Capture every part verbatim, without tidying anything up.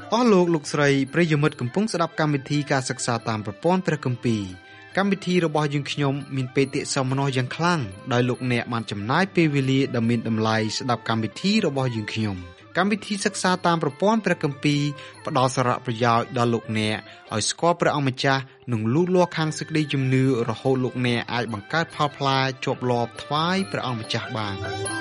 អស់លោកលោកស្រីប្រិយមិត្តកំពុងស្ដាប់កម្មវិធីការសិក្សាតាមប្រព័ន្ធព្រះគម្ពីរកម្មវិធីរបស់យើងខ្ញុំមានបេតិសោមនស្សយ៉ាងខ្លាំងដោយលោកអ្នកបានចំណាយពេលវេលាដ៏មានតម្លៃស្ដាប់កម្មវិធីរបស់យើងខ្ញុំកម្មវិធីសិក្សាតាមប្រព័ន្ធព្រះគម្ពីរផ្ដល់សារៈប្រយោជន៍ដល់លោកអ្នកឲ្យស្គាល់ព្រះអង្គម្ចាស់និងលូតលាស់ខាងសេចក្តីជំនឿរហូតលោកអ្នកអាចបង្កើតផលផ្លែជាប់លាប់ថ្វាយព្រះអង្គម្ចាស់បាន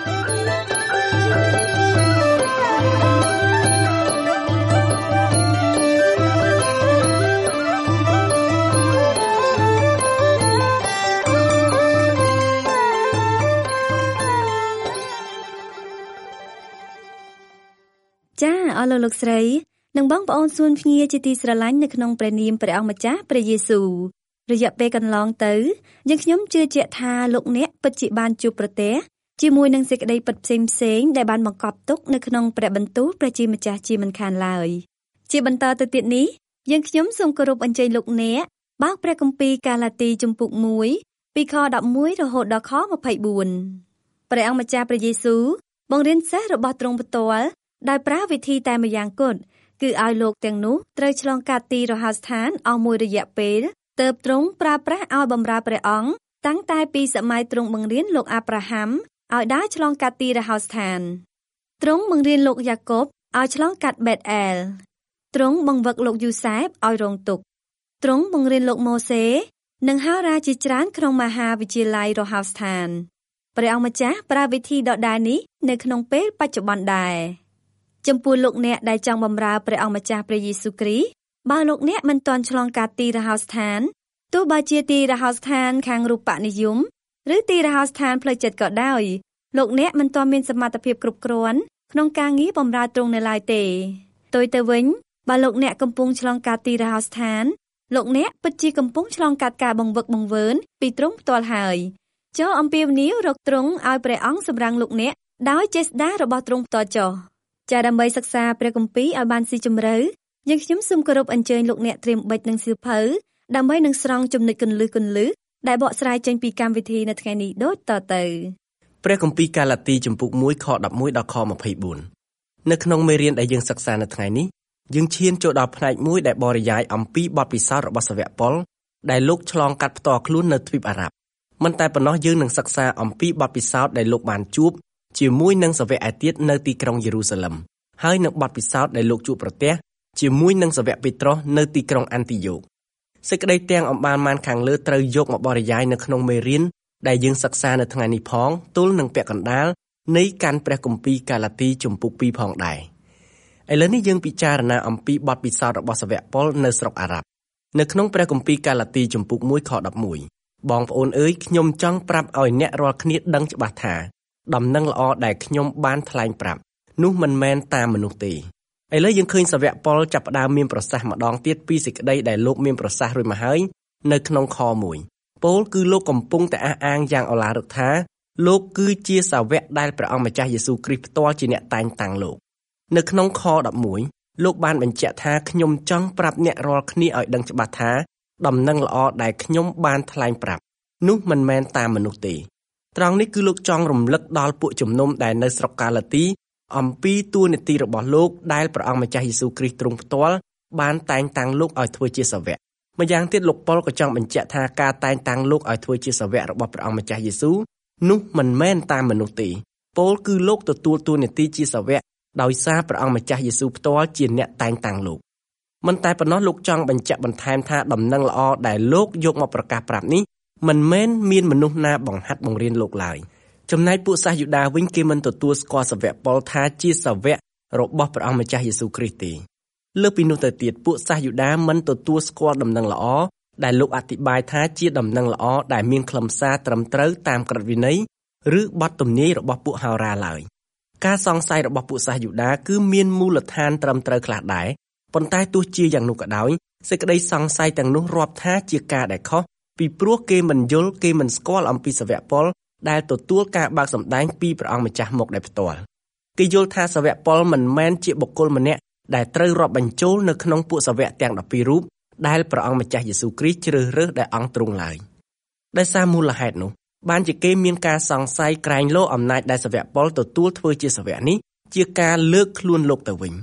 ចាអរលោកស្រីនិងបងប្អូនសួនភ្ងាជាទីស្រឡាញ់នៅក្នុងព្រះនាមព្រះអង្គម្ចាស់ព្រះយេស៊ូវរយៈពេលកន្លងទៅយើងខ្ញុំជឿជាក់ថាលោកអ្នកពិតជាបានជួបប្រទះជាមួយនឹងសេចក្តីពិតផ្សេងផ្សេងដែលបានបង្កប់ទុកនៅក្នុងព្រះបន្ទូលព្រះជាម្ចាស់ជាមិនខានឡើយជាបន្តទៅទៀតនេះយើងខ្ញុំសូមគោរពអញ្ជើញលោកអ្នកបើកព្រះគម្ពីរកាឡាទីជំពូកមួយពីខដប់មួយរហូតដល់ខម្ភៃបួនព្រះអង្គម្ចាស់ព្រះយេស៊ូវបង្រៀនសិស្សរបស់ទ្រង់ផ្ទាល់ដោយប្រើវិធីតែម្យ៉ាងគត់គឺឲ្យលោកទាំងនោះត្រូវឆ្លងកាត់ទីរហោស្ថានអស់មួយរយៈពេលទើបទ្រង់ប្រើប្រាស់ឲ្យបម្រើព្រះអង្គតាំងតែពីសម័យទ្រង់បង្រៀនលោកអាប់រ៉ាហាំឲ្យដើរឆ្លងកាត់ទីរហោស្ថានទ្រង់បង្រៀនលោកយ៉ាកុបឲ្យឆ្លងកាត់បេតអែលទ្រង់បង្វឹកលោកយូសែបឲ្យរងទុក្ខទ្រង់បង្រៀនលោកម៉ូសេនិងហោរាជាច្រើនក្នុងមហាវិទ្យាល័យរហោស្ថានព្រះអង្គម្ចាស់ប្រើវិធីដដែលនេះនៅក្នុងពេលបច្ចុប្បន្នដែរចំពោះលោកអ្នកដែលចង់បម្រើព្រះអង្គម្ចាស់ព្រះយេស៊ូវគ្រីស្ទបើលោកអ្នកមិនទាន់ឆ្លងកាត់ទីរហោស្ថានទោះបើជាទីរហោស្ថានខាងរូបនិយមឬទីរហោស្ថានផ្លូវចិត្តក៏ដោយលោកអ្នកមិនទាន់មានសមត្ថភាពគ្រប់គ្រាន់ក្នុងការងារបម្រើទ្រង់នៅឡើយទេផ្ទុយទៅវិញបើលោកអ្នកកំពុងឆ្លងកាត់ទីរហោស្ថានលោកអ្នកពិតជាកំពុងឆ្លងកាត់ការបង្វឹកបង្វើនពីទ្រង់ផ្ទាល់ហើយចូលអំពាវនាវរកទ្រង់ឲ្យព្រះអង្គសម្រាំងលោកអ្នកដោយចេស្តារបស់ទ្រង់ផ្ទាល់ចុះចាដើម្បីសិក្សាព្រះគម្ពីរឲ្យបានស៊ីជម្រៅយើងខ្ញុំសូមគោរពអញ្ជើញលោកអ្នកត្រៀមបិចនិងសៀវភៅដើម្បីនឹងស្រង់ចំណុចគន្លឹះគន្លឹះដែលបកស្រាយចេញពីកម្មវិធីនៅថ្ងៃនេះដូចតទៅព្រះគម្ពីរកាឡាទីជំពូកមួយខដប់មួយដល់ខម្ភៃបួននៅក្នុងមេរៀនដែលយើងសិក្សានៅថ្ងៃនេះយើងឈានចូលដល់ផ្នែកមួយដែលបរិយាយអំពីបទពិសោធន៍របស់សាវកប៉ុលដែលលោកឆ្លងកាត់ផ្ទាល់ខ្លួននៅទ្វីបអារ៉ាប់មិនតែប៉ុណ្ណោះយើងនឹងសិក្សាអំពីបទពិសោធន៍ដែលលោកបានជួបជាមួយនឹងសាវកឯទៀតនៅទីក្រុងយេរូសាឡឹមហើយនឹងបទពិសោធន៍ដែលលោកជួបប្រទះជាមួយនឹងសាវកពេត្រុសនៅទីក្រុងអាន់ទីយ៉ូកសេចក្តីទាំងអំបានបានខាងលើត្រូវយកមកបរិយាយនៅក្នុងមេរៀនដែលយើងសិក្សានៅថ្ងៃនេះផងទល់នឹងពាក់កណ្ដាលនៃកាន់ព្រះគម្ពីរកាឡាទីជំពូកពីរផងដែរឥឡូវនេះយើងពិចារណាអំពីបទពិសោធន៍របស់សាវកប៉ុលនៅស្រុកអារ៉ាប់នៅក្នុងព្រះគម្ពីរកាឡាទីជំពូកមួយខដប់មួយបងប្អូនអើយខ្ញុំចង់ប្រាប់ឲ្យអ្នករាល់គ្នាដឹងច្បាស់ថាដំណឹងល្អដែលខ្ញុំបានថ្លែងប្រាប់នោះមិនមែនតាមមនុស្សទេឥឡូវយើងឃើញសាវកប៉ុលចាប់ផ្ដើមមានប្រសាសន៍ម្ដងទៀតពីសេចក្តីដែលលោកមានប្រសាសន៍រួចមកហើយនៅក្នុងខមួយពោលគឺលោកកំពុងតែអះអាងយ៉ាងឱឡារិកថាលោកគឺជាសាវកដែលព្រះអង្គម្ចាស់យេស៊ូវគ្រីស្ទផ្ទាល់ជាអ្នកតែងតាំងលោកនៅក្នុងខដប់មួយលោកបានបញ្ជាក់ថាខ្ញុំចង់ប្រាប់អ្នករាល់គ្នាឲ្យដឹងច្បាស់ថាដំណឹងល្អដែលខ្ញុំបានថ្លែងប្រាប់នោះមិនមែនតាមមនុស្សទេត្រង់នេះគឺលោកចង់រំលឹកដល់ពួកជំនុំដែលនៅស្រុកកាឡាទីអំពីតួនាទីរបស់លោកដែលព្រះអង្គម្ចាស់យេស៊ូវគ្រីស្ទទ្រង់ផ្ទាល់បានតែងតាំងលោកឲ្យធ្វើជាសាវកម្យ៉ាងទៀតលោកប៉ុលក៏ចង់បញ្ជាក់ថាការតែងតាំងលោកឲ្យធ្វើជាសាវករបស់ព្រះអង្គម្ចាស់យេស៊ូវនោះមិនមែនតាមមនុស្សទេពោលគឺលោកទទួលតួនាទីជាសាវកដោយសារព្រះអង្គម្ចាស់យេស៊ូវផ្ទាល់ជាអ្នកតែងតាំងលោកមិនតែប៉ុណ្ណោះលោកចង់បញ្ជាក់បន្ថែមថាដំណឹងល្អដែលលោកយកមកប្រកាសប្រាប់នេះមិនមែនមានមនុស្សណាបង្ហាត់បង្រៀនលោកឡើយចំណែកពួកសាសយូដាវិញគេមិនទទួលស្គាល់សាវកប៉ុលថាជាសាវករបស់ព្រះអង្គម្ចាស់យេស៊ូវគ្រីស្ទទេលើសពីនោះទៅទៀតពួកសាសយូដាមិនទទួលស្គាល់ដំណឹងល្អដែលលោកអធិប្បាយថាជាដំណឹងល្អដែលមានខ្លឹមសារត្រឹមត្រូវតាមក្រឹតវិន័យឬបទទំនាយរបស់ពួកហោរាឡើយការសង្ស័យរបស់ពួកសាសយូដាគឺមានមូលដ្ឋានត្រឹមត្រូវខ្លះដែរប៉ុន្តែទោះជាយ៉ាងនោះក៏ដោយសេចក្តីសង្ស័យទាំងនោះរាប់ថាជាការដែលខុសពីព្រោះគេមិនយល់គេមិនស្គាល់អំពីសាវកប៉ុលដែលទទួលការបើកសម្ដែងពីព្រះអង្គម្ចាស់មកដោយផ្ទាល់គេយល់ថាសាវកប៉ុលមិនមែនជាបុគ្គលម្នាក់ដែលត្រូវរាប់បញ្ចូលនៅក្នុងពួកសាវកទាំងដប់ពីររូបដែលព្រះអង្គម្ចាស់យេស៊ូវគ្រីស្ទជ្រើសរើសដែលអង្គទ្រង់ឡើយដោយសារមូលហេតុនោះបានជាគេមានការសង្ស័យក្រែងលោអំណាចដែលសាវកប៉ុលទទួលធ្វើជាសាវកនេះជាការលើកខ្លួនលោកទៅវិញ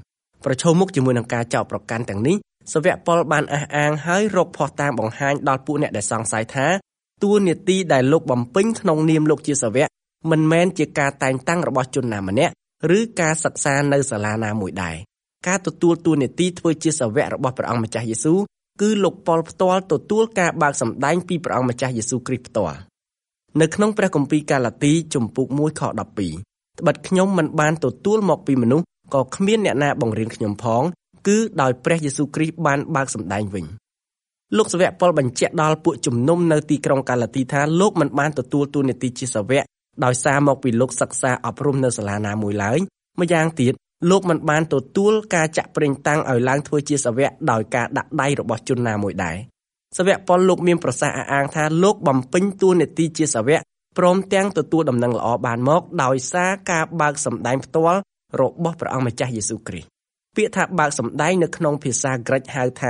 ប្រឈមមុខជាមួយនឹងការចោទប្រកាន់ទាំងនេះសាវកប៉ុលបានអះអាងហើយរកភស្តុតាងបង្ហាញដល់ពួកអ្នកដែលសង្ស័យថាតួនាទីដែលលោកបំពេញក្នុងនាមលោកជាសាវកមិនមែនជាការតែងតាំងរបស់ជនណាម្នាក់ឬការសិក្សានៅសាលាណាមួយដែរការទទួលតួនាទីធ្វើជាសាវករបស់ព្រះអង្គម្ចាស់យេស៊ូវគឺលោកប៉ុលផ្ទាល់ទទួលការបើកសម្ដែងពីព្រះអង្គម្ចាស់យេស៊ូវគ្រីស្ទផ្ទាល់នៅក្នុងព្រះគម្ពីរកាឡាទីជំពូកមួយខដប់ពីរត្បិតខ្ញុំមិនបានទទួលមកពីមនុស្សក៏គ្មានអ្នកណាបង្រៀនខ្ញុំផងគឺដោយព្រះយេស៊ូវគ្រីស្ទបានបើកសម្ដែងវិញលោកសាវកប៉ុលបញ្ជាក់ដល់ពួកជំនុំនៅទីក្រុងកាឡាទីថាលោកមិនបានទទួលតួនាទីជាសាវកដោយសារមកពីលោកសិក្សាអប់រំនៅសាលាណាមួយឡើយម្យ៉ាងទៀតលោកមិនបានទទួលការចាក់ប្រេងតាំងឲ្យឡើងធ្វើជាសាវកដោយការដាក់ដៃរបស់ជនណាមួយដែរសាវកប៉ុលលោកមានប្រសាសន៍អះអាងថាលោកបំពេញតួនាទីជាសាវកព្រមទាំងទទួលដំណឹងល្អបានមកដោយសារការបើកសម្ដែងផ្ទាល់របស់ព្រះអង្គម្ចាស់យេស៊ូវគ្រីស្ទពាក្យថាបើកសម្ដែងនៅក្នុងភាសាក្រិកហៅថា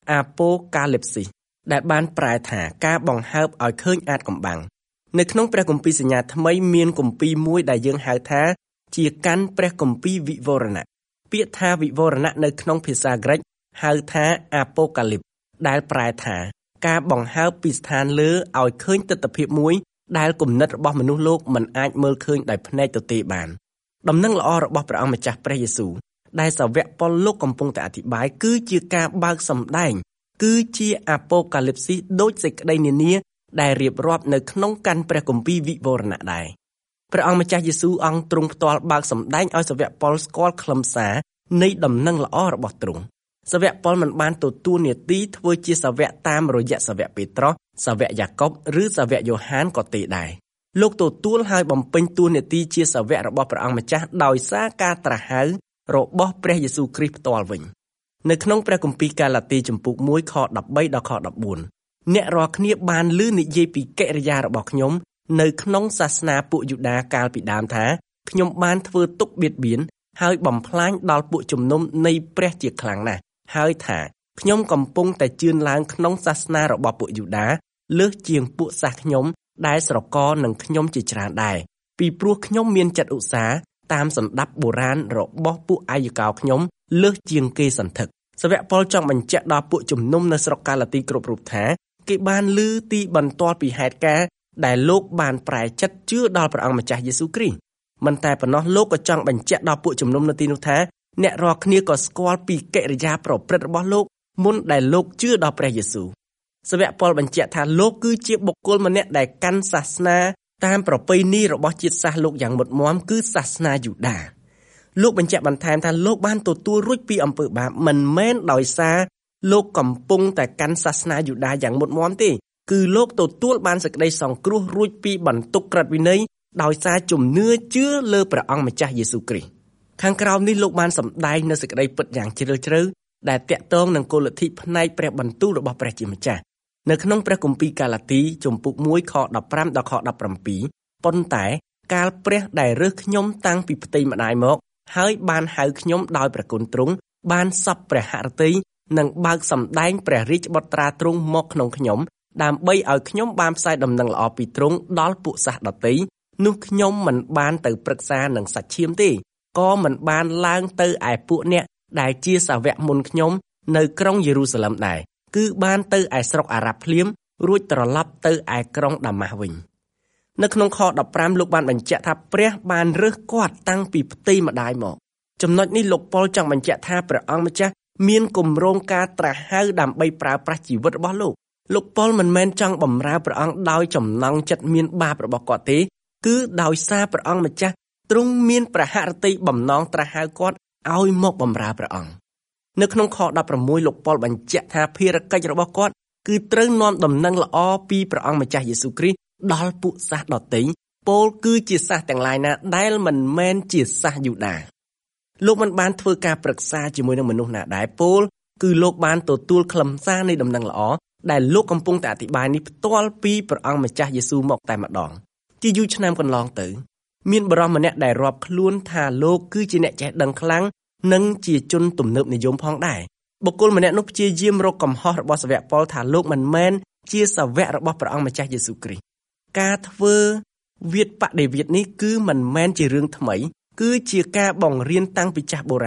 Apocalypsis ដែលបានប្រែថាការបង្ហើបឲ្យឃើញអាចកំបាំងនៅក្នុងព្រះគម្ពីរសញ្ញាថ្មីមានគម្ពីរមួយដែលយើងហៅថាជាកាន់ព្រះគម្ពីរវិវរណៈពាក្យថាវិវរណៈនៅក្នុងភាសាក្រិកហៅថា Apocalypse ដែលប្រែថាការបង្ហើបពីស្ថានលើឲ្យឃើញទិដ្ឋភាពមួយដែលគំនិតរបស់មនុស្សលោកមិនអាចមើលឃើញដោយភ្នែកទទេបានដំណឹងល្អរបស់ព្រះអង្គម្ចាស់ព្រះយេស៊ូវដែលសាវកប៉ុលលោកកំពុងតែអធិប្បាយគឺជាការបើកសម្ដែងគឺជា Apocalypsis ដូចសេចក្តីនានាដែលរៀបរាប់នៅក្នុងកាន់ព្រះគម្ពីរវិវរណៈដែរព្រះអង្គម្ចាស់យេស៊ូវអង្គទ្រង់ផ្ទាល់បើកសម្ដែងឲ្យសាវកប៉ុលស្គាល់ខ្លឹមសារនៃដំណឹងល្អរបស់ទ្រង់សាវកប៉ុលមិនបានទទួលនាទីធ្វើជាសាវកតាមរយៈសាវកពេត្រុសសាវកយ៉ាកុបឬសាវកយ៉ូហានក៏ទេដែរលោកទទួលហើយបំពេញតួនាទីជាសាវករបស់ព្រះអង្គម្ចាស់ដោយសារការត្រាស់ហៅរបស់ព្រះយេស៊ូវគ្រីស្ទផ្ទាល់វិញនៅក្នុងព្រះគម្ពីរកាឡាទីជំពូកមួយខដប់បីដល់ខដប់បួនអ្នករាល់គ្នាបានឮនិយាយពីកិរិយារបស់ខ្ញុំនៅក្នុងសាសនាពួកយូដាកាលពីដើមថាខ្ញុំបានធ្វើទុក្ខបៀតបៀនហើយបំផ្លាញដល់ពួកជំនុំនៃព្រះជាខ្លាំងណាស់ហើយថាខ្ញុំកំពុងតែជឿនឡើងក្នុងសាសនារបស់ពួកយូដាលើសជាងពួកសាសខ្ញុំដែលស្រកនឹងខ្ញុំជាច្រើនដែរពីព្រោះខ្ញុំមានចិត្តឧស្សាហ៍តាមសម្ដាប់បុរាណរបស់ពួកអាយកោខ្ញុំលើសជាងគេសន្ធឹកសាវកប៉ុលចង់បញ្ជាក់ដល់ពួកជំនុំនៅស្រុកកាឡាទីគ្រប់រូបថាគេបានឮទីបន្ទាល់ពីហេតុការណ៍ដែលលោកបានប្រែចិត្តជឿដល់ព្រះអង្គម្ចាស់យេស៊ូវគ្រីស្ទមិនតែប៉ុណ្ណោះលោកក៏ចង់បញ្ជាក់ដល់ពួកជំនុំនៅទីនោះថាអ្នករាល់គ្នាក៏ស្គាល់ពីកិរិយាប្រព្រឹត្តរបស់លោកមុនដែលលោកជឿដល់ព្រះយេស៊ូវសាវកប៉ុលបញ្ជាក់ថាលោកគឺជាបុគ្គលម្នាក់ដែលកាន់សាសនាតាមប្រពៃណីរបស់ជាតិសាសន៍លោកយ៉ាងមុតមាំគឺសាសនាយូដាលោកបញ្ជាក់បន្ថែមថាលោកបានទទួលរួចពីអំពើបាបមិនមែនដោយសារលោកកំពុងតែកាន់សាសនាយូដាយ៉ាងមុតមាំទេគឺលោកទទួលបានសេចក្តីសង្គ្រោះរួចពីបន្ទុកក្រឹតវិន័យដោយសារជំនឿជឿលើព្រះអង្គម្ចាស់យេស៊ូវគ្រីស្ទខាងក្រោមនេះលោកបានសម្ដែងនូវសេចក្តីពិតយ៉ាងជ្រាលជ្រៅដែលតាក់ទងនឹងគោលលទ្ធិផ្នែកព្រះបន្ទូលរបស់ព្រះជាម្ចាស់នៅក្នុងព្រះគម្ពីរកាឡាទីជំពូកមួយខដប់ប្រាំដល់ខដប់ប្រាំពីរប៉ុន្តែកាលព្រះដែលរើសខ្ញុំតាំងពីផ្ទៃម្ដាយមកហើយបានហៅខ្ញុំដោយព្រះគុណទ្រង់បានសព្វព្រះហឫទ័យនិងបើកសម្ដែងព្រះរាជបុត្រាទ្រង់មកក្នុងខ្ញុំដើម្បីឲ្យខ្ញុំបានផ្សាយដំណឹងល្អពីទ្រង់ដល់ពួកសាសដទៃនោះខ្ញុំមិនបានទៅប្រឹក្សានឹងសាច់ឈាមទេក៏មិនបានឡើងទៅឯពួកអ្នកដែលជាសាវកមុនខ្ញុំនៅក្រុងយេរូសាឡឹមដែរគឺបានទៅឯស្រុកអារ៉ាប់ភ្លាមរួចត្រឡប់ទៅឯក្រុងដាម៉ាស់វិញនៅក្នុងខដប់ប្រាំលោកបានបញ្ជាក់ថាព្រះបានរើសគាត់តាំងពីផ្ទៃម្ដាយមកចំណុចនេះលោកប៉ុលចង់បញ្ជាក់ថាព្រះអង្គម្ចាស់មានគម្រោងការត្រាស់ហៅដើម្បីប្រើប្រាស់ជីវិតរបស់លោកលោកប៉ុលមិនមែនចង់បម្រើព្រះអង្គដោយចំណង់ចិត្តមានបាបរបស់គាត់ទេគឺដោយសារព្រះអង្គម្ចាស់ទ្រង់មានព្រះហឫទ័យបំណងត្រាស់ហៅគាត់ឲ្យមកបម្រើព្រះអង្គនៅក្នុងខដប់ប្រាំមួយលោកប៉ុលបញ្ជាក់ថាភារកិច្ចរបស់គាត់គឺត្រូវនាំដំណឹងល្អពីព្រះអង្គម្ចាស់យេស៊ូវគ្រីស្ទដល់ពួកសាសដទៃពោលគឺជាសាសទាំងឡាយណាដែលមិនមែនជាសាសយូដាលោកមិនបានធ្វើការប្រឹក្សាជាមួយនឹងមនុស្សណាដែរពោលគឺលោកបានទទួលខ្លឹមសារនៃដំណឹងល្អដែលលោកកំពុងតែអធិប្បាយនេះផ្ទាល់ពីព្រះអង្គម្ចាស់យេស៊ូវមកតែម្ដងជាយូរឆ្នាំកន្លងទៅមានបរិសម្នាក់ដែលរាប់ខ្លួនថាលោកគឺជាអ្នកចេះដឹងខ្លាំងនិងជាជនទំនើបនិយមផងដែរបុគ្គលម្នាក់នោះព្យាយាមរកកំហុសរបស់សាវកប៉ុលថាលោកមិនមែនជាសាវករបស់ព្រះអង្គម្ចាស់យេស៊ូវគ្រីស្ទការធ្វើវាទបដិវាទនេះគឺមិនមែនជារឿងថ្មីគឺជាការបង្រៀនតាំងពីចាស់បុរាណ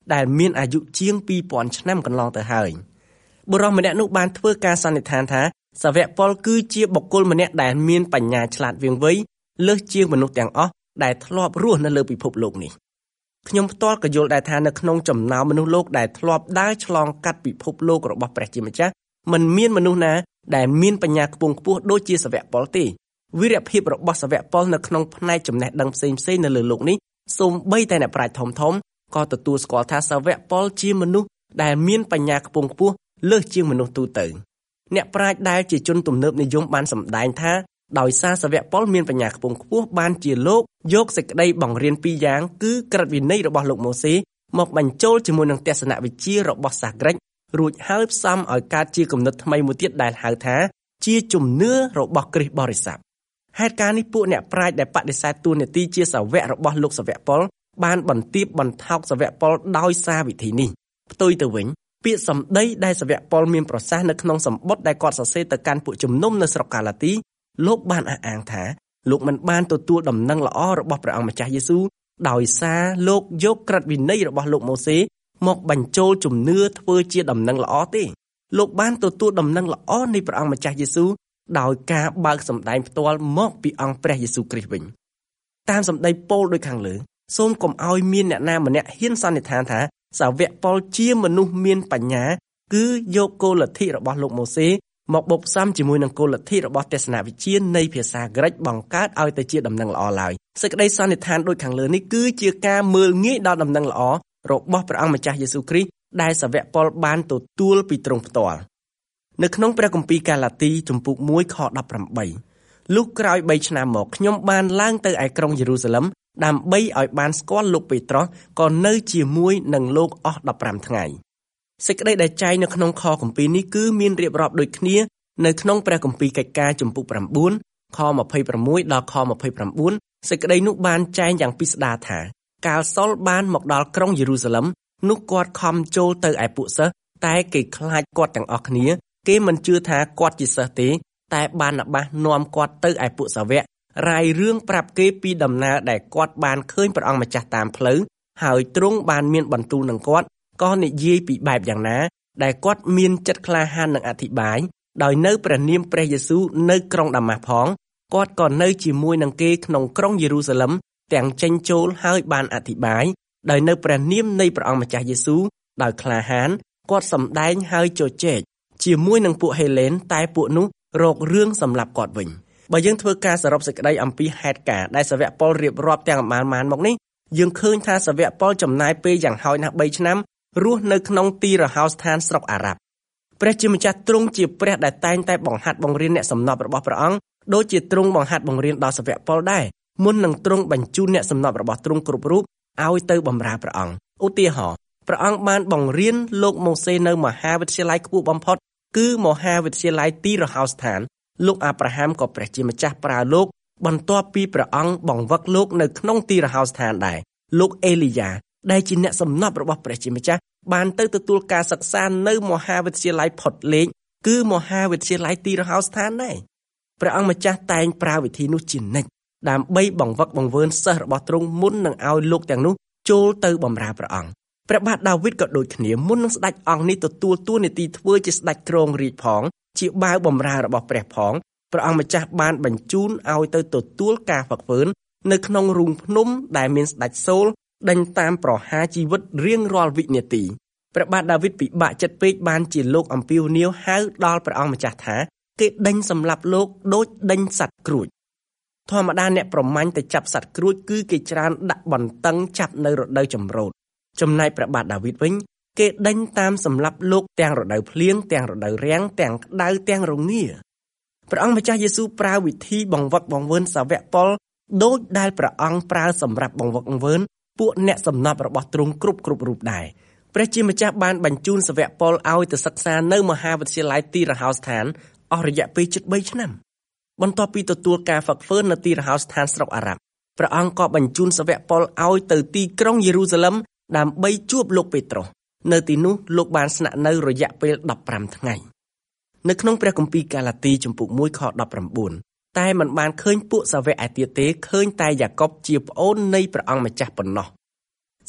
ដែលមានអាយុជាងពីរពាន់ឆ្នាំកន្លងទៅហើយបុរសម្នាក់នោះបានធ្វើការសន្និដ្ឋានថាសាវកប៉ុលគឺជាបុគ្គលម្នាក់ដែលមានបញ្ញាឆ្លាតវាងវៃលើសជាងមនុស្សទាំងអស់ដែលធ្លាប់រស់នៅលើពិភពលោកនេះខ្ញុំផ្ទាល់ក៏យល់ដែរថានៅក្នុងចំណោមមនុស្សលោកដែលធ្លាប់ដើរឆ្លងកាត់ពិភពលោករបស់ព្រះជាម្ចាស់មិនមានមនុស្សណាដែលមានបញ្ញាខ្ពង់ខ្ពស់ដូចជាសាវកប៉ុលទេវីរភាពរបស់សាវកប៉ុលនៅក្នុងផ្នែកចំណេះដឹងផ្សេងៗនៅលើលោកនេះសូម្បីតែអ្នកប្រាជ្ញធំធំក៏ទទួលស្គាល់ថាសាវកប៉ុលជាមនុស្សដែលមានបញ្ញាខ្ពង់ខ្ពស់លើសជាងមនុស្សទូទៅអ្នកប្រាជ្ញដែលជាជនទំនើបនិយមបានសម្ដែងថាដោយសារសាវកប៉ុលមានបញ្ញាខ្ពង់ខ្ពស់បានជាលោកយកសេចក្តីបង្រៀនពីរយ៉ាងគឺក្រឹតវិន័យរបស់លោកម៉ូសេមកបញ្ចូលជាមួយនឹងទស្សនវិជ្ជារបស់សាសក្រិចរួចហើយផ្សំឲ្យកើតជាគំនិតថ្មីមួយទៀតដែលហៅថាជាជំនឿរបស់គ្រីស្ទបរិស័ទហេតុការណ៍នេះពួកអ្នកប្រាជ្ញដែលបដិសេធតួនាទីជាសាវករបស់លោកសាវកប៉ុលបានបន្ទាបបន្ថោកសាវកប៉ុលដោយសារវិធីនេះផ្ទុយទៅវិញពាក្យសម្ដីដែលសាវកប៉ុលមានប្រសាសន៍នៅក្នុងសម្បត្តិដែលគាត់សរសេរទៅកាន់ពួកជំនុំនៅស្រុកកាឡាទីលោកបានអះអាងថាលោកមិនបានទទួលដំណឹងល្អរបស់ព្រះអង្គម្ចាស់យេស៊ូវដោយសារលោកយកក្រឹតវិន័យរបស់លោកម៉ូសេមកបញ្ចូលជំនឿធ្វើជាដំណឹងល្អទេលោកបានទទួលដំណឹងល្អនៃព្រះអង្គម្ចាស់យេស៊ូវដោយការបើកសម្ដែងផ្ទាល់មកពីអង្គព្រះយេស៊ូវគ្រីស្ទវិញតាមសម្ដីពោលដូចខាងលើសូមកុំឲ្យមានអ្នកណាម្នាក់ហ៊ានសន្និដ្ឋានថាសាវកប៉ុលជាមនុស្សមានបញ្ញាគឺយកគោលលទ្ធិរបស់លោកម៉ូសេមកបូកផ្សំជាមួយនឹងគោលលទ្ធិរបស់ទស្សនវិជ្ជានៃភាសាក្រិចបង្កើតឲ្យទៅជាដំណឹងល្អឡើយសេចក្តីសន្និដ្ឋានដូចខាងលើនេះគឺជាការមើលងាយដល់ដំណឹងល្អរបស់ព្រះអង្គម្ចាស់យេស៊ូវគ្រីស្ទដែលសាវកប៉ុលបានទទួលពីទ្រង់ផ្ទាល់នៅក្នុងព្រះគម្ពីរកាឡាទីជំពូកមួយខដប់ប្រាំបីលុះក្រោយបីឆ្នាំមកខ្ញុំបានឡើងទៅឯក្រុងយេរូសាឡឹមដើម្បីឲ្យបានស្គាល់លោកពេត្រុសក៏នៅជាមួយនឹងលោកអស់ដប់ប្រាំថ្ងៃសេចក្តីដែលចែងនៅក្នុងខគម្ពីរនេះគឺមានរៀបរាប់ដូចគ្នានៅក្នុងព្រះគម្ពីរកិច្ចការជំពូកប្រាំបួនខម្ភៃប្រាំមួយដល់ខម្ភៃប្រាំបួនសេចក្តីនោះបានចែងយ៉ាងពិស្ដារថាកាលសុលបានមកដល់ក្រុងយេរូសាឡឹមនោះគាត់ខំចូលទៅឯពួកសិស្សតែគេខ្លាចគាត់ទាំងអស់គ្នាគេមិនជឿថាគាត់ជាសិស្សទេតែបានណាបាសនាំគាត់ទៅឯពួកសាវករាយរឿងប្រាប់គេពីដំណើរដែលគាត់បានឃើញព្រះអង្គម្ចាស់តាមផ្លូវហើយទ្រង់បានមានបន្ទូលនឹងគាត់ក៏និយាយពីបែបយ៉ាងណាដែលគាត់មានចិត្តក្លាហាននឹងអធិប្បាយដោយនៅព្រះនាមព្រះយេស៊ូវនៅក្រុងដាម៉ាស់ផងគាត់ក៏នៅជាមួយនឹងគេក្នុងក្រុងយេរូសាឡឹមទាំងចេញចូលហើយបានអធិប្បាយដោយនៅព្រះនាមនៃព្រះអង្គម្ចាស់យេស៊ូវដោយក្លាហានគាត់សម្ដែងហើយជជែកជាមួយនឹងពួកហេឡេនតែពួកនោះរករឿងសម្លាប់គាត់វិញបើយើងធ្វើការសរុបសេចក្តីអំពីហេតុការណ៍ដែលសាវកប៉ុលរៀបរាប់ទាំងប៉ុន្មានមកនេះយើងឃើញថាសាវកប៉ុលចំណាយពេលយ៉ាងហោចណាស់បីឆ្នាំរស់នៅក្នុងទីរហោស្ថានស្រុកអារ៉ាប់ព្រះជាម្ចាស់ទ្រង់ជាព្រះដែលតែងតែបង្ហាត់បង្រៀនអ្នកសំណប់របស់ព្រះអង្គដូចជាទ្រង់បង្ហាត់បង្រៀនដល់សាវកប៉ុលដែរមុននឹងទ្រង់បញ្ជូនអ្នកសំណប់របស់ទ្រង់គ្រប់រូបឲ្យទៅបម្រើព្រះអង្គឧទាហរណ៍ព្រះអង្គបានបង្រៀនលោកម៉ូសេនៅមហាវិទ្យាល័យខ្ពស់បំផុតគឺមហាវិទ្យាល័យទីរហោស្ថានលោកអាប់រ៉ាហាំក៏ព្រះជាម្ចាស់ប្រើលោកបន្ទាប់ពីព្រះអង្គបង្វឹកលោកនៅក្នុងទីរហោស្ថានដែរលោកអេលីយ៉ាដែលជាអ្នកសំណប់របស់ព្រះជាម្ចាស់បានទៅទទួលការសិក្សានៅមហាវិទ្យាល័យផុតលេខគឺមហាវិទ្យាល័យទីរហោស្ថានដែរព្រះអង្គម្ចាស់តែងប្រើវិធីនោះជានិច្ចដើម្បីបង្វឹកបង្វើនសិស្សរបស់ទ្រង់មុននឹងឲ្យលោកទាំងនោះចូលទៅបម្រើព្រះអង្គព្រះបាទដាវីតក៏ដូចគ្នាមុននឹងស្ដេចអង្គនេះទទួលតួនាទីធ្វើជាស្ដេចគ្រងរាជ្យផងជាបាវបម្រើរបស់ព្រះផងព្រះអង្គម្ចាស់បានបញ្ជូនឲ្យទៅទទួលការហ្វឹកហ្វឺននៅក្នុងរូងភ្នំដែលមានស្ដេចសូលដេញតាមប្រហារជីវិតរៀងរាល់វិនាទីព្រះបាទដាវីតពិបាកចិត្តពេកបានជាលោកអំពាវនាវហៅដល់ព្រះអង្គម្ចាស់ថាគេដេញសម្លាប់លោកដូចដេញសត្វគ្រួចធម្មតាអ្នកប្រមាញ់ទៅចាប់សត្វគ្រួចគឺគេច្រើនដាក់បន្តឹងចាប់នៅរដូវចម្រូតចំណែកព្រះបាទដាវីតវិញគេដេញតាមសម្លាប់លោកទាំងរដូវភ្លៀងទាំងរដូវរាំងទាំងក្តៅទាំងរងាព្រះអង្គម្ចាស់យេស៊ូវប្រើវិធីបង្វឹកបង្វើនសាវកប៉ុលដូចដែលព្រះអង្គប្រើសម្រាប់បង្វឹកបង្វើនពួកអ្នកសំណប់របស់ទ្រង់គ្រប់គ្រប់រូបដែរព្រះជាម្ចាស់បានបញ្ជូនសាវកប៉ុលឲ្យទៅសិក្សានៅមហាវិទ្យាល័យទីរហោស្ថានអស់រយៈពេលជិតបីឆ្នាំបន្ទាប់ពីទទួលការហ្វឹកហ្វឺននៅទីរហោស្ថានស្រុកអារ៉ាប់ព្រះអង្គក៏បញ្ជូនសាវកប៉ុលឲ្យទៅទីក្រុងយេរូសាឡឹមដើម្បីជួបលោកពេត្រុសនៅទីនោះលោកបានស្នាក់នៅរយៈពេលដប់ប្រាំថ្ងៃនៅក្នុងព្រះគម្ពីរកាឡាទីជំពូកមួយខដប់ប្រាំបួនតែមិនបានឃើញពួកសាវកឯទៀតទេឃើញតែយ៉ាកុបជាប្អូននៃព្រះអង្គម្ចាស់ប៉ុណ្ណោះ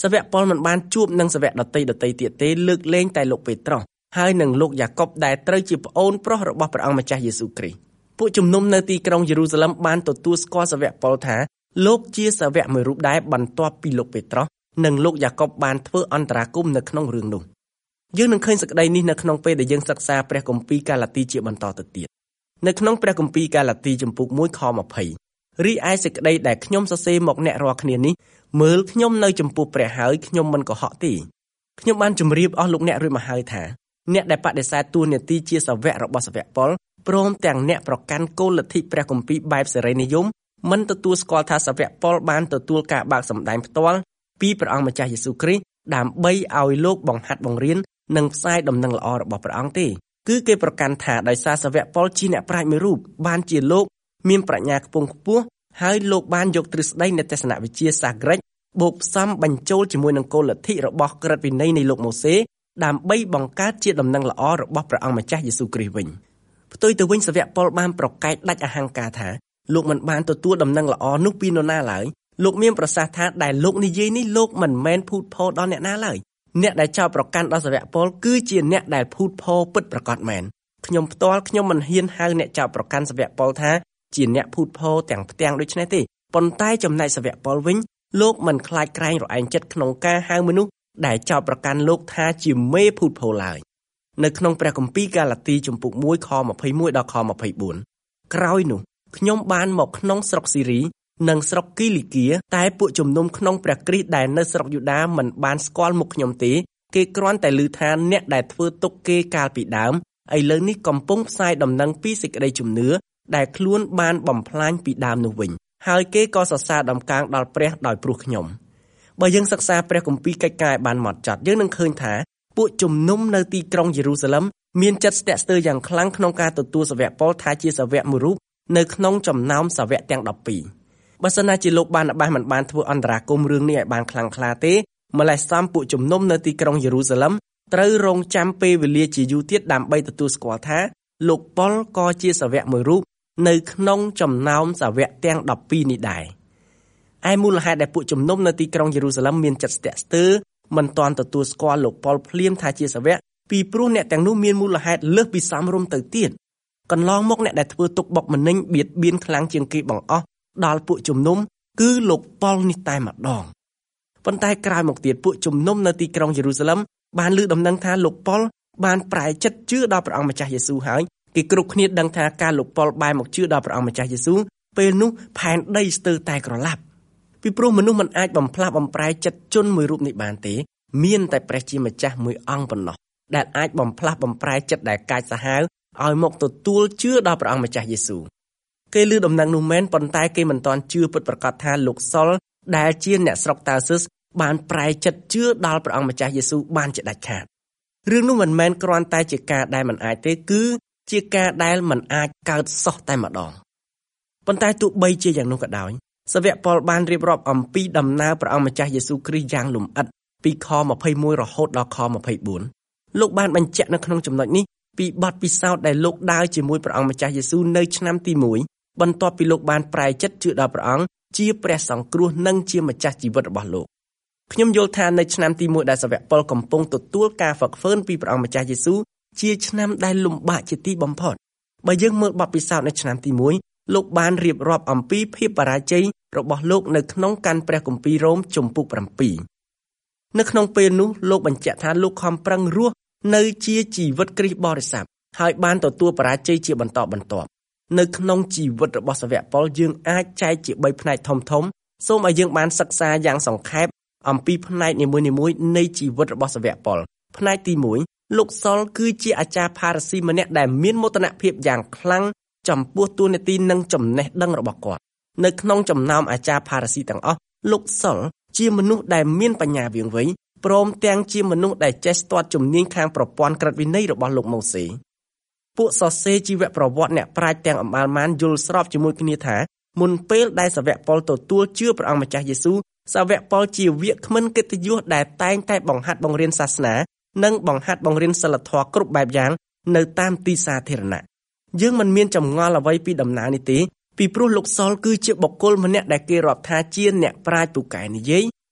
សាវកប៉ុលមិនបានជួបនឹងសាវកដតីដតីទៀតទេលើកលែងតែលោកពេត្រុសហើយនឹងលោកយ៉ាកុបដែលត្រូវជាប្អូនប្រុសរបស់ព្រះអង្គម្ចាស់យេស៊ូវគ្រីស្ទពួកជំនុំនៅទីក្រុងយេរូសាឡឹមបានទទួលស្គាល់សាវកប៉ុលថាលោកជាសាវកមួយរូបដែរបន្ទាប់ពីលោកពេត្រុសនិងលោកយ៉ាកុបបានធ្វើអន្តរាគមន៍នៅក្នុងរឿងនោះយើងនឹងឃើញសេចក្តីនេះនៅក្នុងពេលដែលយើងសិក្សាព្រះគម្ពីរកាឡាទីជាបន្តទៅទៀតនៅក្នុងព្រះគម្ពីរកាឡាទីចំពុកមួយខยี่สิบរីឯសេចក្តីដែលខ្ញុំសរសេរមកអ្នករាល់គ្នានេះមើលខ្ញុំនៅចំពោះព្រះហើយខ្ញុំមិនកុហកទេខ្ញុំបានជម្រាបអស់លោកអ្នករួចមកហើយថាអ្នកដែលបដិសេធតួនាទីជាសាវករបស់សាវកប៉ុលព្រមទាំងអ្នកប្រកាន់គោលលទ្ធិព្រះគម្ពីរបែបសេរីនិយមមិនទទួលស្គាល់ថាសាវកប៉ុលបានទទួលការបើកសម្ដែងផ្ទាល់ពីព្រះអង្គម្ចាស់យេស៊ូវគ្រីស្ទដើម្បីឲ្យលោកបង្ហាត់បង្រៀននិងផ្សាយដំណឹងល្អរបស់ព្រះអង្គទេគឺគេប្រកាន់ថាដោយសារសាវកប៉ុលជាអ្នកប្រាជ្ញមួយរូបបានជាលោកមានប្រាជ្ញាខ្ពង់ខ្ពស់ហើយលោកបានយកទ្រឹស្ដីនៃទស្សនវិជ្ជាសាស្ត្រក្រិចបូកផ្សំបញ្ចូលជាមួយនឹងគោលលទ្ធិរបស់ក្រឹតវិន័យនៃលោកម៉ូសេដើម្បីបង្កើតជាដំណឹងល្អរបស់ព្រះអង្គម្ចាស់យេស៊ូវគ្រីស្ទវិញផ្ទុយទៅវិញសាវកប៉ុលបានប្រកែកដាច់អហង្ការថាលោកមិនបានទទួលដំណឹងល្អនោះពីនរណាឡើយលោកមានប្រសាសន៍ថាដែលលោកនិយាយនេះលោកមិនមែនភូតភរដល់អ្នកណាឡើយអ្នកដែលចោទប្រកាន់ដល់សាវកប៉ុលគឺជាអ្នកដែលភូតភរពិតប្រាកដមែនខ្ញុំផ្ទាល់ខ្ញុំមិនហ៊ានហៅអ្នកចោទប្រកាន់សាវកប៉ុលថាជាអ្នកភូតភរទាំងផ្ទាំងដូចនេះទេប៉ុន្តែចំណែកសាវកប៉ុលវិញលោកមិនខ្លាចក្រែងរឯងចិត្តក្នុងការហៅមនុស្សដែលចោទប្រកាន់លោកថាជាមេភូតភរឡើយនៅក្នុងព្រះគម្ពីរកាឡាទីចំពុកមួយខยี่สิบเอ็ดដល់ខยี่สิบสี่ក្រោយនោះខ្ញុំបានមកក្នុងស្រុកស៊ីរីនិងស្រុកគីលីគៀតែពួកជំនុំក្នុងព្រះគ្រីស្ទដែលនៅស្រុកយូដាមិនបានស្គាល់មុខខ្ញុំទេគេគ្រាន់តែឮថាអ្នកដែលធ្វើទុកគេកាលពីដើមឥឡូវនេះកំពុងផ្សាយដំណឹងពីសេចក្តីជំនឿដែលខ្លួនបានបំផ្លាញពីដើមនោះវិញហើយគេក៏សរសើរដំកើងដល់ព្រះដោយព្រោះខ្ញុំបើយើងសិក្សាព្រះគម្ពីរកិច្ចការបានហ្មត់ចត់យើងនឹងឃើញថាពួកជំនុំនៅទីក្រុងយេរូសាឡឹមមានចិត្តស្ទាក់ស្ទើរយ៉ាងខ្លាំងក្នុងការទទួលសាវកប៉ុលថាជាសាវកមួយរូបនៅក្នុងចំណោមសាវកទាំងដប់ពីរបើសិនណាជាលោកបានអបាសមិនបានធ្វើអន្តរាគមន៍រឿងនេះឲ្យបានខ្លាំងក្លាទេម្លេះសំពួកជំនុំនៅទីក្រុងយេរូសាឡឹមត្រូវរងចាំពេលវេលាជាយូរទៀតដើម្បីទទួលស្គាល់ថាលោកប៉ុលក៏ជាសាវកមួយរូបនៅក្នុងចំណោមសាវកទាំងដប់ពីរនេះដែរឯមូលហេតុដែលពួកជំនុំនៅទីក្រុងយេរូសាឡឹមមានចិត្តស្ទាក់ស្ទើរមិនទាន់ទទួលស្គាល់លោកប៉ុលភ្លាមថាជាសាវកពីព្រោះអ្នកទាំងនោះមានមូលហេតុលើសពីសមរម្យទៅទៀតកន្លងមកអ្នកដែលធ្វើទុកបុកម្នេញបៀតបៀនខ្លាំងជាងគេបង្អស់ដល់ពួកជំនុំគឺលោកប៉ុលនេះតែម្ដងប៉ុន្តែក្រោយមកទៀតពួកជំនុំនៅទីក្រុងយេរូសាឡឹមបានឮដំណឹងថាលោកប៉ុលបានប្រែចិត្តជឿដល់ព្រះអង្គម្ចាស់យេស៊ូវហើយគេគ្រប់គ្នាដឹងថាការលោកប៉ុលបែរមកជឿដល់ព្រះអង្គម្ចាស់យេស៊ូវពេលនោះផែនដីស្ទើរតែក្រឡាប់ពីព្រោះមនុស្សមិនអាចបំផ្លាស់បំប្រែចិត្តជនមួយរូបនេះបានទេមានតែព្រះជាម្ចាស់មួយអង្គប៉ុណ្ណោះដែលអាចបំផ្លាស់បំប្រែចិត្តដែលកាចសាហាវឲ្យមកទទួលជឿដល់ព្រះអង្គម្ចាស់យេស៊ូវគេឮដំណឹងនោះមែនប៉ុន្តែគេមិនទាន់ជឿពិតប្រាកដថាលោកសុលដែលជាអ្នកស្រុកតាស៊ឹសបានប្រែចិត្តជឿដល់ព្រះអង្គម្ចាស់យេស៊ូវបានជាដាច់ខាតរឿងនោះមិនមែនគ្រាន់តែជាការដែលមិនអាចទេគឺជាការដែលមិនអាចកើតសោះតែម្ដងប៉ុន្តែទោះបីជាយ៉ាងនោះក៏ដោយសាវកប៉ុលបានរៀបរាប់អំពីដំណើរព្រះអង្គម្ចាស់យេស៊ូវគ្រីស្ទយ៉ាងលម្អិតពីខยี่สิบเอ็ดរហូតដល់ខยี่สิบสี่លោកបានបញ្ជាក់នៅក្នុងចំណុចនេះពីបទពិសោធន៍ដែលលោកដើរជាមួយព្រះអង្គម្ចាស់យេស៊ូវនៅឆ្នាំទីមួយបន្ទាប់ពីលោកបានប្រែចិត្តជឿដល់ព្រះអង្គជាព្រះសង្គ្រោះនិងជាម្ចាស់ជីវិតរបស់លោកខ្ញុំយល់ថានៅឆ្នាំទីមួយដែលសាវកប៉ុលកំពុងទទួលការហ្វឹកហ្វឺនពីព្រះអង្គម្ចាស់យេស៊ូវជាឆ្នាំដែលលំបាកជាទីបំផុតបើយើងមើលបទពិសោធន៍នៅឆ្នាំទីមួយលោកបានរៀបរាប់អំពីភាពបរាជ័យរបស់លោកនៅក្នុងកាន់ព្រះគម្ពីររ៉ូមជំពូកbảyនៅក្នុងពេលនោះលោកបញ្ជាក់ថាលោកខំប្រឹងរស់នៅជាជីវិតគ្រីស្ទបរិស័ទហើយបានទទួលបរាជ័យជាបន្តបន្ទាប់នៅក្នុងជីវិតរបស់សាវកប៉ុលយើងអាចចែកជាបីផ្នែកធំធំសូមឲ្យយើងបានសិក្សាយ៉ាងសង្ខេបអំពីផ្នែកនីមួយៗនៃជីវិតរបស់សាវកប៉ុលផ្នែកទីមួយលោកសុលគឺជាអាចារ្យផារ៉ាស៊ីម្នាក់ដែលមានមោទនភាពយ៉ាងខ្លាំងចំពោះតួនាទីនិងចំណេះដឹងរបស់គាត់នៅក្នុងចំណោមអាចារ្យផារ៉ាស៊ីទាំងអស់លោកសុលជាមនុស្សដែលមានបញ្ញាវាងវៃព្រមទាំងជាមនុស្សដែលចេះស្ទាត់ជំនាញខាងប្រព័ន្ធក្រឹតវិន័យរបស់លោកម៉ូសេពួកសរសេរជីវប្រវត្តិអ្នកប្រាជ្ញទាំងអម្បាលម៉ានយល់ស្របជាមួយគ្នាថាមុនពេលដែលសាវកប៉ុលទទួលជឿព្រះអង្គម្ចាស់យេស៊ូវសាវកប៉ុលជាវាគ្មិនកិត្តិយសដែលតែងតែបង្ហាត់បង្រៀនសាសនានិងបង្ហាត់បង្រៀនសីលធម៌គ្រប់បែបយ៉ាងនៅតាមទីសាធារណៈយើងមិនមានចម្ងល់អ្វីពីដំណើរនេះទេពីព្រោះលោកសុលគឺជាបុគ្គលម្នាក់ដែលគេរាប់ថាជាអ្នកប្រាជ្ញពូកែនិយាយ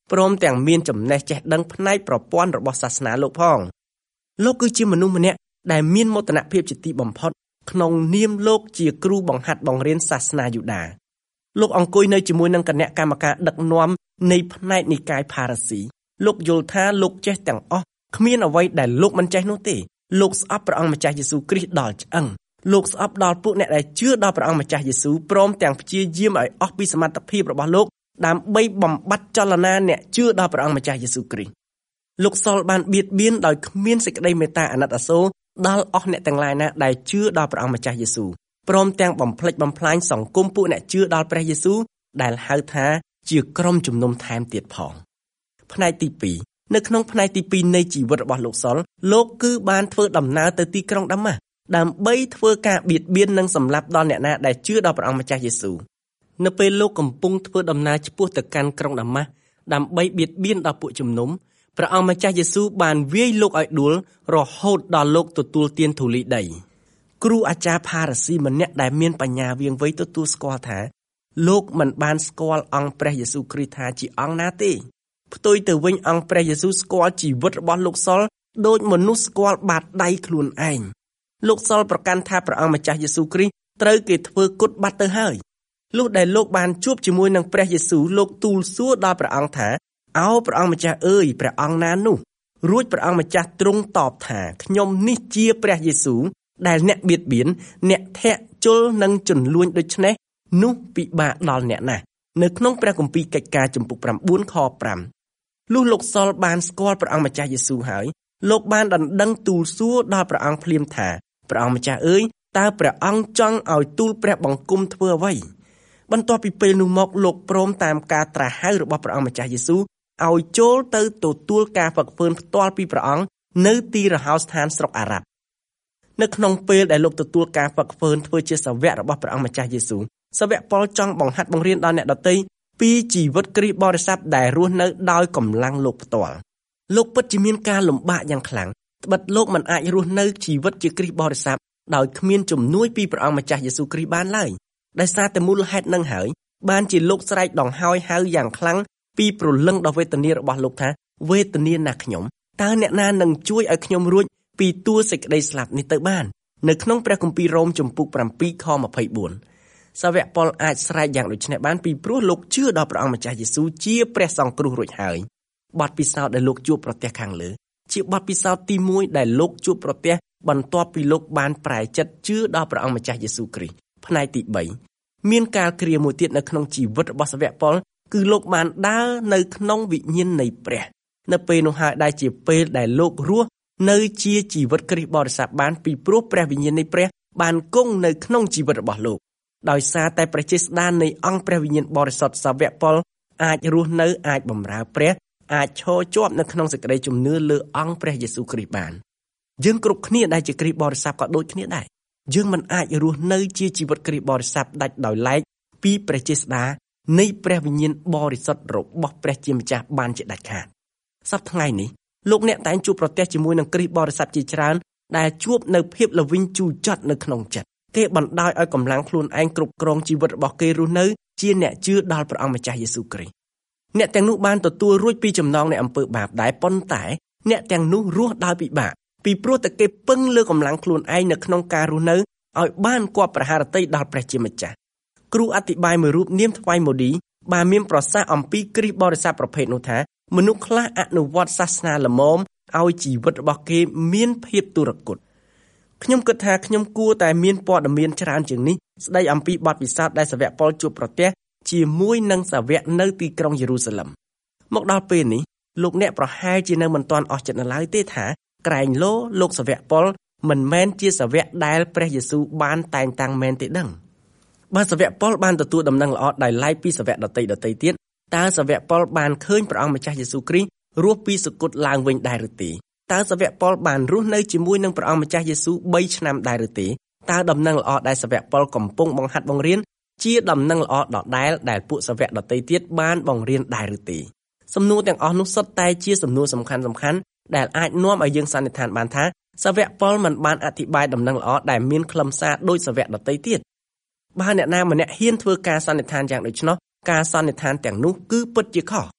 ព្រមទាំងមានចំណេះចេះដឹងផ្នែកប្រព័ន្ធរបស់សាសនាលោកផងលោកគឺជាមនុស្សម្នាក់ដែលមានមោទនភាពជាទីបំផុតក្នុងនាមលោកជាគ្រូបង្ហាត់បង្រៀនសាសនាយូដាលោកអង្គុយនៅជាមួយនឹងគណៈកម្មការដឹកនាំនៃផ្នែកនិកាយផារស៊ីលោកយល់ថាលោកចេះទាំងអស់គ្មានអ្វីដែលលោកមិនចេះនោះទេលោកស្អប់ព្រះអង្គម្ចាស់យេស៊ូវគ្រីស្ទដល់ឆ្អឹងលោកស្អប់ដល់ពួកអ្នកដែលជឿដល់ព្រះអង្គម្ចាស់យេស៊ូវព្រមទាំងព្យាយាមឲ្យអស់ពីសមត្ថភាពរបស់លោកដើម្បីបំបត្តិចលនាអ្នកជឿដល់ព្រះអង្គម្ចាស់យេស៊ូវគ្រីស្ទលោកសុលបានបៀតបៀនដោយគ្មានសេចក្តីមេត្តាអាណិតអាសូរដល់អស់អ្នកទាំងឡាយណាដែលជឿដល់ព្រះអង្គម្ចាស់យេស៊ូវព្រមទាំងបំផ្លិចបំផ្លាញសង្គមពួកអ្នកជឿដល់ព្រះយេស៊ូវដែលហៅថាជាក្រុមជំនុំថែមទៀតផងផ្នែកទីពីរនៅក្នុងផ្នែកទីពីរនៃជីវិតរបស់លោកសុលលោកគឺបានធ្វើដំណើរទៅទីក្រុងដាម៉ាស់ដើម្បីធ្វើការបៀតបៀននិងសម្លាប់ដល់អ្នកណាដែលជឿដល់ព្រះអង្គម្ចាស់យេស៊ូវនៅពេលលោកកំពុងធ្វើដំណើរឆ្ពោះទៅកាន់ក្រុងដាម៉ាស់ដើម្បីបៀតបៀនដល់ពួកជំនុំព្រះអង្គម្ចាស់យេស៊ូវបានវាយលោកឲ្យដួលរហូតដល់លោកទទួលទានធូលីដីគ្រូអាចារ្យផារស៊ីម្នាក់ដែលមានបញ្ញាវាងវៃទទួលស្គាល់ថាលោកមិនបានស្គាល់អង្គព្រះយេស៊ូវគ្រីស្ទថាជាអង្គណាទេផ្ទុយទៅវិញអង្គព្រះយេស៊ូវស្គាល់ជីវិតរបស់លោកសុលដូចមនុស្សស្គាល់បាតដៃខ្លួនឯងលោកសុលប្រកាន់ថាព្រះអង្គម្ចាស់យេស៊ូវគ្រីស្ទត្រូវគេធ្វើគុតបាត់ទៅហើយលុះដែលលោកបានជួបជាមួយនឹងព្រះយេស៊ូវលោកទូលសួរដល់ព្រះអង្គថាអោព្រះអង្គម្ចាស់អើយព្រះអង្គណានោះរួចព្រះអង្គម្ចាស់ទ្រង់តបថាខ្ញុំនេះជាព្រះយេស៊ូវដែលអ្នកបៀតបៀនអ្នកធាក់ជលនិងជន្លួញដូច្នេះនោះពិបាកដល់អ្នកណាស់នៅក្នុងព្រះគម្ពីរកិច្ចការចំពុកប្រាំបួនខប្រាំលុះលោកសុលបានស្គាល់ព្រះអង្គម្ចាស់យេស៊ូវហើយលោកបានដណ្ដឹងទូលសួរដល់ព្រះអង្គភ្លាមថាព្រះអង្គម្ចាស់អើយតើព្រះអង្គចង់ឲ្យទូលព្រះបង្គំធ្វើអ្វីបន្ទាប់ពីពេលនោះមកលោកព្រមតាមការត្រាស់ហៅរបស់ព្រះអង្គម្ចាស់យេស៊ូវឲ្យចូលទៅទទួលការហ្វឹកហ្វឺនផ្ទាល់ពីព្រះអង្គនៅទីរហោស្ថានស្រុកអារ៉ាប់នៅក្នុងពេលដែលលោកទទួលការហ្វឹកហ្វឺនធ្វើជាសាវករបស់ព្រះអង្គម្ចាស់យេស៊ូវសាវកប៉ុលចង់បង្ហាត់បង្រៀនដល់អ្នកដទៃពីជីវិតគ្រីស្ទបរិស័ទដែលរស់នៅដោយកម្លាំងលោកផ្ទាល់លោកពិតជាមានការលំបាកយ៉ាងខ្លាំងត្បិតលោកមិនអាចរស់នៅជីវិតជាគ្រីស្ទបរិស័ទដោយគ្មានជំនួយពីព្រះអង្គម្ចាស់យេស៊ូវគ្រីស្ទបានឡើយដោយសារតែមូលហេតុនឹងហើយបានជាលោកស្រែកដង្ហោយហៅយ៉ាងខ្លាំងពីព្រលឹងដ៏វេទនារបស់លោកថាវេទនាណាស់ខ្ញុំតើអ្នកណានឹងជួយឲ្យខ្ញុំរួចពីទួលសេចក្តីស្លាប់នេះទៅបាននៅក្នុងព្រះគម្ពីររ៉ូមចំពុកប្រាំពីរខម្ភៃបួនសាវកប៉ុលអាចស្រែកយ៉ាងដូចនេះបានពីព្រោះលោកជឿដល់ព្រះអង្គម្ចាស់យេស៊ូវជាព្រះសង្គ្រោះរួចហើយបទពិសោធន៍ដែលលោកជួបប្រទះខាងលើជាបទពិសោធន៍ទីមួយដែលលោកជួបប្រទះបន្ទាប់ពីលោកបានប្រែចិត្តជឿដល់ព្រះអង្គម្ចាស់យេស៊ូវគ្រីស្ទផ្នែកទីបីមានការគ្រាមួយទៀតនៅក្នុងជីវិតរបស់សាវកប៉ុលគឺលោកបានដើរនៅក្នុងវិញ្ញាណនៃព្រះនៅពេលនោះហើយដែលជាពេលដែលលោករស់នៅជាជីវិតគ្រីស្ទបរិស័ទបានពីព្រោះព្រះវិញ្ញាណនៃព្រះបានគង់នៅក្នុងជីវិតរបស់លោកដោយសារតែព្រះចេស្តានៃអង្គព្រះវិញ្ញាណបរិសុទ្ធសាវកប៉ុលអាចរស់នៅអាចបម្រើព្រះអាចឈរជាប់នៅក្នុងសេចក្តីជំនឿលើអង្គព្រះយេស៊ូវគ្រីស្ទបានយើងគ្រប់គ្នាដែលជាគ្រីស្ទបរិស័ទក៏ដូចគ្នាដែរយើងមិនអាចរស់នៅជាជីវិតគ្រីស្ទបរិស័ទដាច់ដោយឡែកពីព្រះចេស្តានៃព្រះវិញ្ញាណបរិសុទ្ធរបស់ព្រះជាម្ចាស់បានជាដាច់ខាតសប្តាហ៍ថ្ងៃនេះលោកអ្នកតែងជួបប្រទះជាមួយនឹងគ្រីស្ទបរិស័ទជាច្រើនដែលជួបនៅភាពល្វីងជូរចត់នៅក្នុងចិត្តគេបណ្ដោយឲ្យកម្លាំងខ្លួនឯងគ្រប់គ្រងជីវិតរបស់គេរស់នៅជាអ្នកជឿដល់ព្រះអង្គម្ចាស់យេស៊ូវគ្រីស្ទអ្នកទាំងនោះបានទទួលរួចពីចំណងនៃអំពើបាបដែរប៉ុន្តែអ្នកទាំងនោះរស់ដោយពិបាកពីព្រោះតែគេពឹងលើកម្លាំងខ្លួនឯងនៅក្នុងការរស់នៅឲ្យបានគប់ប្រហារតីដល់ព្រះជាម្ចាស់គ្រូអធិប្បាយមួយរូបនាមថ្វាយម៉ូឌីបានមានប្រសាសន៍អំពីគ្រីស្ទបរិស័ទប្រភេទនោះថាមនុស្សខ្លះអនុវត្តសាសនាល្មមឲ្យជីវិតរបស់គេមានភាពទុរគតខ្ញុំគិតថាខ្ញុំគួរតែមានព័ត៌មានច្រើនជាងនេះស្ដីអំពីបទពិសោធន៍ដែលសាវកប៉ុលជួបប្រទះជាមួយនឹងសាវកនៅទីក្រុងយេរូសាឡិមមកដល់ពេលនេះលោកអ្នកប្រហែលជានៅមិនទាន់អស់ចិត្តនៅឡើយទេថាក្រែងលោលោកសាវកប៉ុលមិនមែនជាសាវកដែលព្រះយេស៊ូវបានតែងតាំងមែនទេដឹងបើសាវកប៉ុលបានទទួលដំណឹងល្អដោយឡែកពីសាវកដទៃដទៃទៀតតើសាវកប៉ុលបានឃើញព្រះអង្គម្ចាស់យេស៊ូវគ្រីស្ទរស់ពីសុគតឡើងវិញដែរឬទេតើសាវកប៉ុលបានរស់នៅជាមួយនឹងព្រះអង្គម្ចាស់យេស៊ូវបីឆ្នាំដែរឬទេតើដំណឹងល្អដែលសាវកប៉ុលកំពុងបង្ហាត់បង្រៀនជាដំណឹងល្អដដែលដែលពួកសាវកដទៃទៀតបានបង្រៀនដែរឬទេសំណួរទាំងអស់នោះសុទ្ធតែជាសំណួរសំខាន់សំខាន់ដែលអាចនាំឲ្យយើងសន្និដ្ឋានបានថាសាវកប៉ុលមិនបានអធិប្បាយដំណឹងល្អដែលមានខ្លឹមសារដូចសាវកដទៃទៀតបើអ្នកណាម្នាក់ហ៊ានធ្វើការសន្និដ្ឋានយ៉ាងដូច្នោះការសន្និដ្ឋានទាំងនោះគឺពិតជាខុស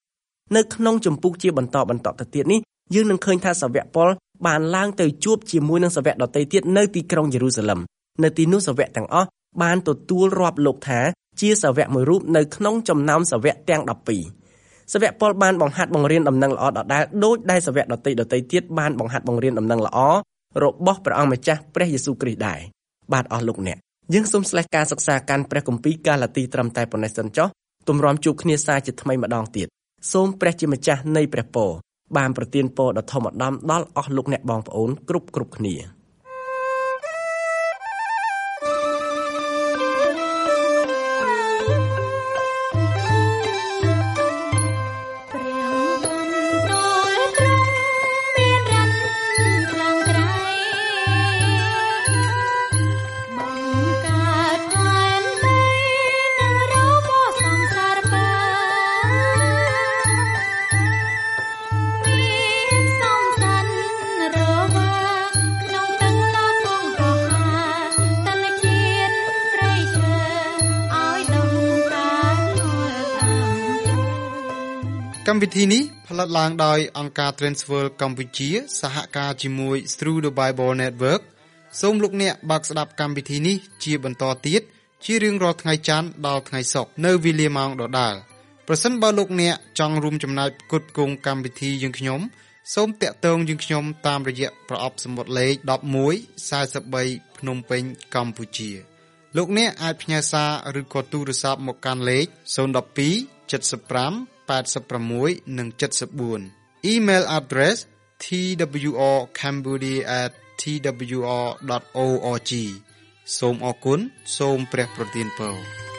នៅក្នុងចម្ពោះជាបន្តបន្តទៅទៀតនេះយើងនឹងឃើញថាសាវកប៉ុលបានឡើងទៅជួបជាមួយនឹងសាវកដទៃទៀតនៅទីក្រុងយេរូសាឡិមនៅទីនោះសាវកទាំងអស់បានទទួលរាប់លោកថាជាសាវកមួយរូបនៅក្នុងចំណោមសាវកទាំងដប់ពីរសាវកប៉ុលបានបង្ហាត់បង្រៀនដំណឹងល្អដដែលដូចដែលសាវកដទៃដទៃទៀតបានបង្ហាត់បង្រៀនដំណឹងល្អរបស់ព្រះអង្គម្ចាស់ព្រះយេស៊ូវគ្រីស្ទដែរបាទអស់លោកអ្នកយើងសូមស្លេះការសិក្សាកាន់ព្រះគម្ពីរកាឡាទីត្រឹមតែប៉ុណ្ណេះសិនចុះទម្រាំជួបគ្នាសាជាថ្មីម្ដងទៀតសូមព្រះជាម្ចាស់នៃព្រះពរបានប្រទានពរដ៏ធំឧត្តមដល់អស់លោកអ្នកបងប្អូនគ្រប់គ្រប់គ្នាកម្មវិធីនេះផលិតឡើងដោយអង្គការ Transworld កម្ពុជាសហការជាមួយ Through the Bible Network សូមលោកអ្នកបើកស្ដាប់កម្មវិធីនេះជាបន្តទៀតជារៀងរាល់ថ្ងៃច័ន្ទដល់ថ្ងៃសុក្រនៅវេលាម៉ោងដដែលប្រសិនបើលោកអ្នកចង់រួមចំណែកផ្គត់ផ្គង់កម្មវិធីយើងខ្ញុំសូមតាក់ទងយើងខ្ញុំតាមរយៈប្រអប់សំបុត្រលេខដប់មួយ សែនបី ភ្នំពេញកម្ពុជាលោកអ្នកអាចផ្ញើសារឬក៏ទូរស័ព្ទមកកាន់លេខศูนย์ หนึ่ง สอง เจ็ด ห้า แปด หก និង เจ็ด สี่ Email address t w r cambodia at t w r dot org សូមអរគុណសូមព្រះប្រទានពរ